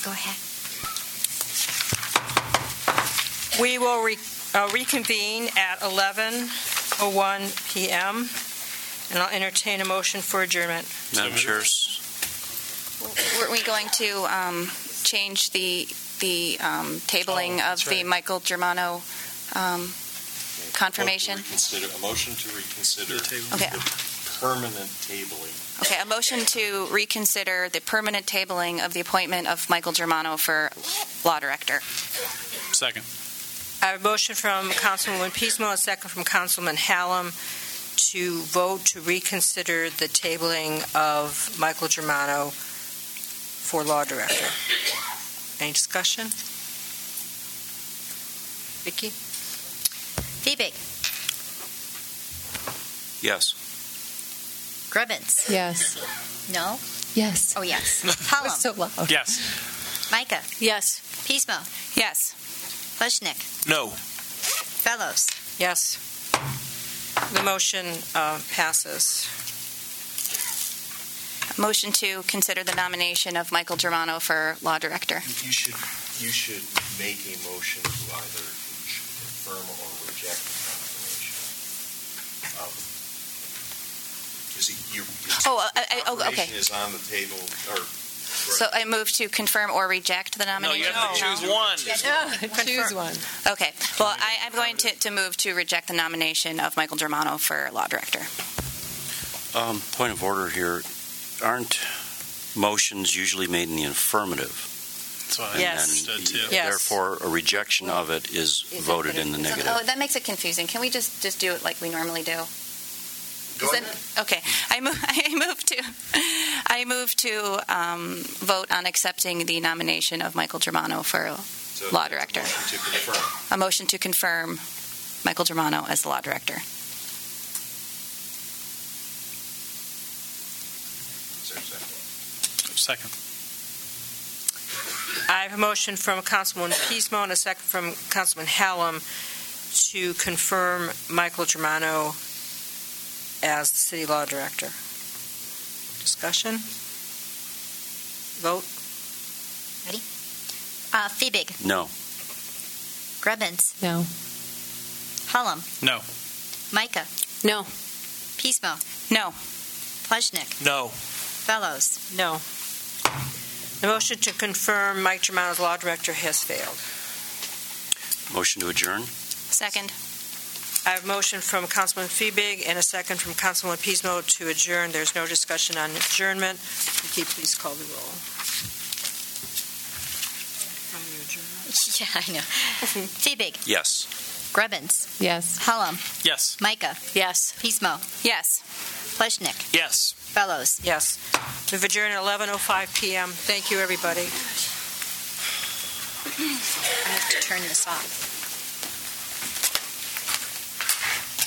Go ahead. We will reconvene at 11:01 p.m., and I'll entertain a motion for adjournment. Madam Chair. Weren't we going to change the tabling of the right. Michael Germano confirmation? A motion to reconsider Okay. the permanent tabling. Okay, a motion to reconsider the permanent tabling of the appointment of Michael Germano for Law Director. Second. I have a motion from Councilwoman Pismo, a second from Councilman Hallam, to vote to reconsider the tabling of Michael Germano for Law Director. Any discussion? Vicki? Fiebig. Yes. Grubbins. Yes. No? Yes. Oh, yes. Hallam. So loud. Yes. Micah. Yes. Pismo. Yes. Pleshnik. No. Fellows. Yes. The motion passes. Motion to consider the nomination of Michael Germano for Law Director. You should make a motion to either confirm or reject the confirmation. Okay. Is on the table, or So I move to confirm or reject the No, nomination? you have to choose one. Choose one. Okay. Well, I'm going to move to reject the nomination of Michael Germano for Law Director. Point of order here. Aren't motions usually made in the affirmative? That's what I Yes. understood, too. Yes. Therefore, a rejection of it is voted in the negative. Oh, that makes it confusing. Can we just do it like we normally do? Go ahead. Okay. I move to vote on accepting the nomination of Michael Germano for So Law Director. motion to confirm. A motion to confirm Michael Germano as the Law Director. Is there a second? Second. I have a motion from Councilwoman Pismo and a second from Councilman Hallam to confirm Michael Germano as the City Law Director. Discussion? Vote? Fiebig. No. Grubbins. No. Hallam. No. Micah. No. Pismo. No. Pleshnik. No. Fellows. No. The motion to confirm Mike Germano as Law Director has failed. Motion to adjourn? Second. I have a motion from Councilman Fiebig and a second from Councilwoman Pismo to adjourn. There's no discussion on adjournment. Vicki, please call the roll. Yeah, I know. Fiebig. Yes. Grubbins. Yes. Hallam. Yes. Micah. Yes. Pismo. Yes. Pleshnik. Yes. Fellows. Yes. We've adjourned at 11:05 p.m. Thank you, everybody. I have to turn this off.